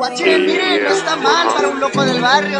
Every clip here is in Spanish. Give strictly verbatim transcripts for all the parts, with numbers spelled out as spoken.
Guachín, miren, no está mal para un loco del barrio.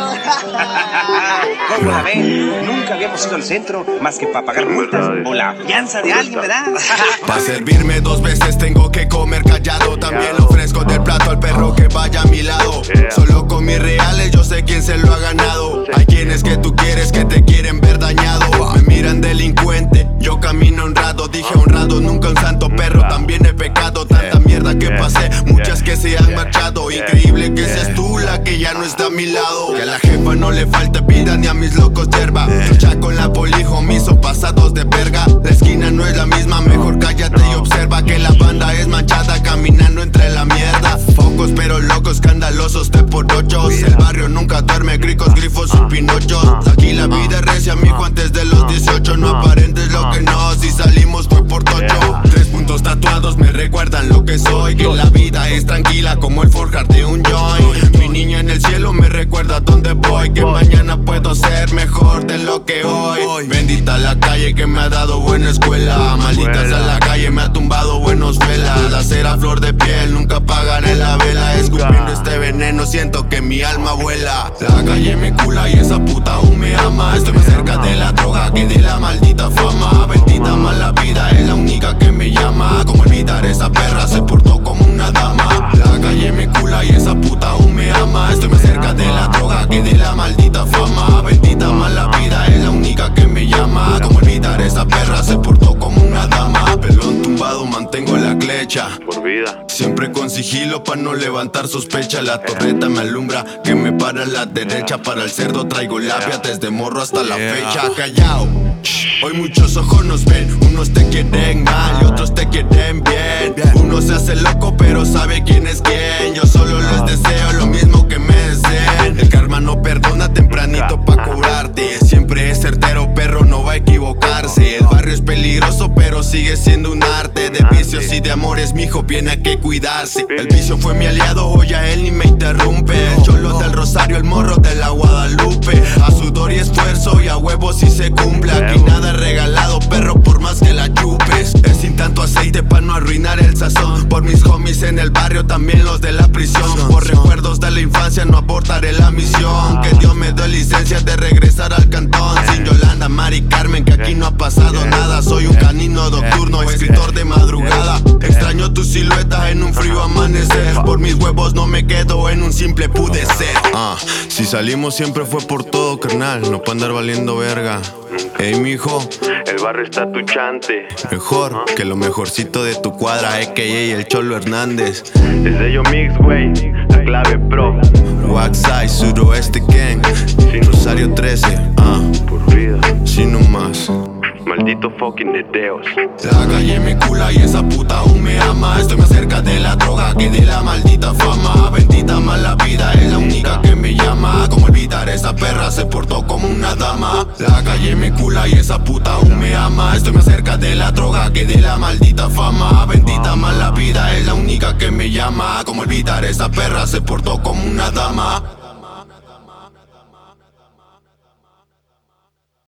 ¿Cómo la ven? Nunca habíamos ido al centro más que para pagar multas o la fianza de alguien, ¿verdad? Pa' servirme dos veces tengo que comer callado. También le ofrezco del plato al perro que vaya a mi lado. Solo con mis reales yo sé quién se lo ha ganado. Hay quienes que tú quieres que te quieren ver dañado. Me miran delincuente, yo camino honrado. Dije honrado, nunca un santo perro. También he pecado, tanta mierda que pasé, muchas que se han marchado. Increíble que seas tú la que ya no está a mi lado. Que a la jefa no le falte vida ni a mis locos hierba. Lucha con la poli, homies, son pasados de verga. La esquina no es la misma, mejor cállate y observa que la banda es manchada caminando entre la mierda. Focos pero locos, escandalosos de por ochos. El barrio nunca duerme, gricos, grifos y pinochos. Aquí la vida es recia, mijo, antes de los dieciocho. No aparentes lo que no, si salimos fue por tocho. Tres puntos tatuados me recuerdan lo que soy. Que la vida es tranquila como el forjar de un joint. Mi niña en el cielo me recuerda dónde voy. Que mañana puedo ser mejor de lo que hoy. Bendita la calle que me ha dado buena escuela. Malditas a la calle me ha tumbado buenos velas. La cera flor de piel, nunca apagaré la vela. Escupiendo este veneno siento que mi alma vuela. La calle me cula y esa puta aún me ama. Estoy más cerca de la droga que de la maldita fama. Bendita mala vida es la única que me llama. Como olvidar esa perra, se portó como una dama. La calle me cula y esa puta aún me ama. Estoy más cerca de la droga que de la maldita fama. Bendita mala vida es la única que me llama. Como olvidar esa perra, se portó como una dama. Pelón tumbado, mantengo la clecha por vida. Siempre con sigilo pa' no levantar sospecha. La torreta me alumbra, que me para a la derecha. Para el cerdo traigo labia desde morro hasta la fecha. Callao, hoy muchos ojos nos ven. Unos te quieren mal y otros te quieren bien. Uno se hace loco pero sabe quién es quién. Yo solo les deseo lo mismo que me deseen. El karma no perdona, tempranito pa' cobrarte. Siempre es certero, perro, no va a equivocarse. El barrio es peligroso pero sigue siendo un arte. De vicios y de amores, mijo, viene a que cuidarse. El vicio fue mi aliado, hoy a él ni me interrumpe. El cholo del Rosario, el morro de la Guadalupe. A sudor y esfuerzo y a huevos si se cumple. Aquí nada es regalado, perro, por más que la chupes. Es sin tanto aceite pa' no arruinar el sazón. Por mis homies en el barrio, también los de la prisión. Por recuerdos de la infancia no abortaré la misión. Que Dios me dé licencia de regresar al cantón. Sin Yolanda, Mari Carmen, que aquí no ha pasado nada. Soy un canino nocturno, escritor de madrugada. Extraño tu silueta en un frío amanecer. Por mis huevos no me quedo en un simple pude ser. Ah, si salimos siempre fue por todo, carnal. No pa' andar valiendo verga. Ey, mijo, el barrio está tuchante. Mejor que lo mejorcito de tu cuadra, a k a el Cholo Hernández. Es de Yo Mix, wey, la clave pro. Waxai, suroeste gang, Rosario trece, ah, por vida. Si no más. Maldito fucking deteos. La calle me cula y esa puta aún me ama. Estoy más cerca de la droga que de la maldita fama. Bendita mala vida es la única que me llama. Como olvidar esa perra, se portó como una dama. La calle me cula y esa puta aún me ama. Estoy más cerca de la droga que de la maldita fama. Bendita mala vida es la única que me llama. Como olvidar esa perra, se portó como una dama.